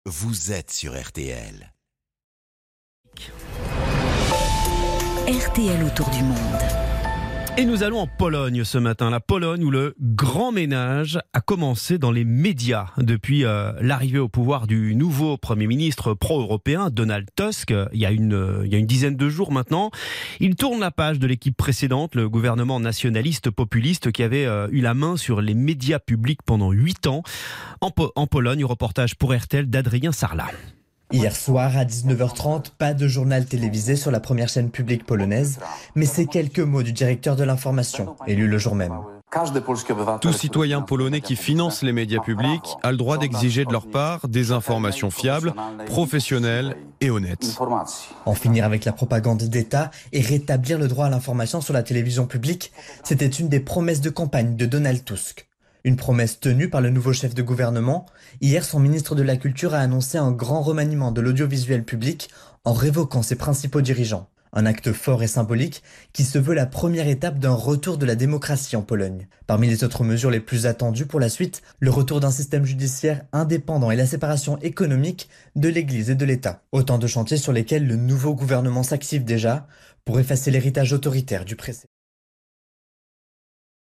vous êtes sur RTL. RTL autour du monde. Et nous allons en Pologne ce matin, la Pologne où le grand ménage a commencé dans les médias depuis l'arrivée au pouvoir du nouveau Premier ministre pro-européen Donald Tusk il y a une dizaine de jours maintenant. Il tourne la page de l'équipe précédente, le gouvernement nationaliste populiste qui avait eu la main sur les médias publics pendant 8 ans. En Pologne, reportage pour RTL d'Adrien Sarlat. Hier soir à 19h30, pas de journal télévisé sur la première chaîne publique polonaise, mais ces quelques mots du directeur de l'information, élu le jour même. Tout citoyen polonais qui finance les médias publics a le droit d'exiger de leur part des informations fiables, professionnelles et honnêtes. En finir avec la propagande d'État et rétablir le droit à l'information sur la télévision publique, c'était une des promesses de campagne de Donald Tusk. Une promesse tenue par le nouveau chef de gouvernement. Hier, son ministre de la Culture a annoncé un grand remaniement de l'audiovisuel public en révoquant ses principaux dirigeants. Un acte fort et symbolique qui se veut la première étape d'un retour de la démocratie en Pologne. Parmi les autres mesures les plus attendues pour la suite, le retour d'un système judiciaire indépendant et la séparation économique de l'Église et de l'État. Autant de chantiers sur lesquels le nouveau gouvernement s'active déjà pour effacer l'héritage autoritaire du précédent.